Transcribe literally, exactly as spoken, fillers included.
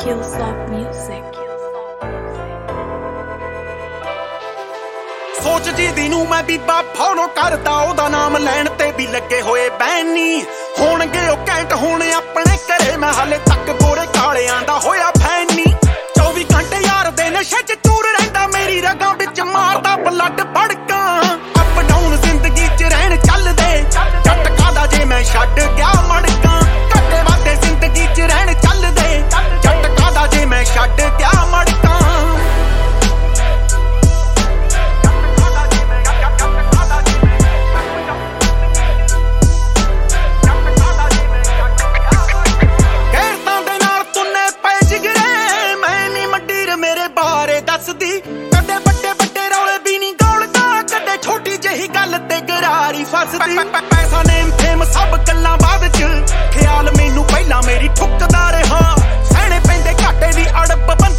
Killsoft Music. ਸੋਚ ਜਿਹਦੀ ਨੂੰ ਮੈਂ ਬੀਬਾ ਫੋਲੋ ਕਰਦਾ, ਉਹਦਾ ਨਾਮ ਲੈਣ ਤੇ ਵੀ ਲੱਗੇ ਹੋਏ ਬੈਨੀ ਹੋਣਗੇ ਉਹ ਕੈਂਟ ਹੁਣ ਆਪਣੇ ਘਰੇ। ਮੈਂ ਹਾਲੇ ਤੱਕ ਗੋਰੇ ਕਾਲਿਆਂ ਦਾ ਹੋਇਆ ਫੈਨੀ। ਚੌਵੀ ਘੰਟੇ ਯਾਰ ਦੇ ਨਸ਼ੇ ਚ ਚੂਰ ਰਹਿੰਦਾ, ਮੇਰੀ ਰਗਾਂ ਵਿੱਚ ਮਾਰਦਾ ਬਲੱਡ ਭੜਕਾਂ। ਅਪ ਡਾਊਨ ਜ਼ਿੰਦਗੀ ਚ ਰਹਿਣ ਚੱਲਦੇ, ਝਟਕਾ ਦਾ ਜੇ ਮੈਂ ਛੱਡ ਗਿਆ ਮੜਕਾਂ। ਘੱਟੇ ਵਾਧੇ ਜ਼ਿੰਦਗੀ ਚ ਰਹਿਣ ਚੱਲਦੇ, ਝਟਕਾ ਦਾ ਜੇ ਮੈਂ ਛੱਡ ਗਿਆ ਮੜਕਾਂ। ਕਦੇ ਵੱਡੇ ਵੱਡੇ ਰੌਲੇ ਵੀ ਨਹੀਂ ਗੋਲਦਾ, ਕਦੇ ਛੋਟੀ ਜਿਹੀ ਗੱਲ ਤੇ ਗਰਾਰੀ ਫਸਦੀ। ਪੈਸਾ ਨੇਮ ਫੇਮ ਸਭ ਗੱਲਾਂ ਬਾਅਦ ਚ, ਖਿਆਲ ਮੈਨੂੰ ਪਹਿਲਾਂ ਮੇਰੀ ਠੁੱਕਦਾ ਰਿਹਾ। ਸਹਿਣੇ ਪੈਂਦੇ ਘਾਟੇ ਦੀ ਅੜਬ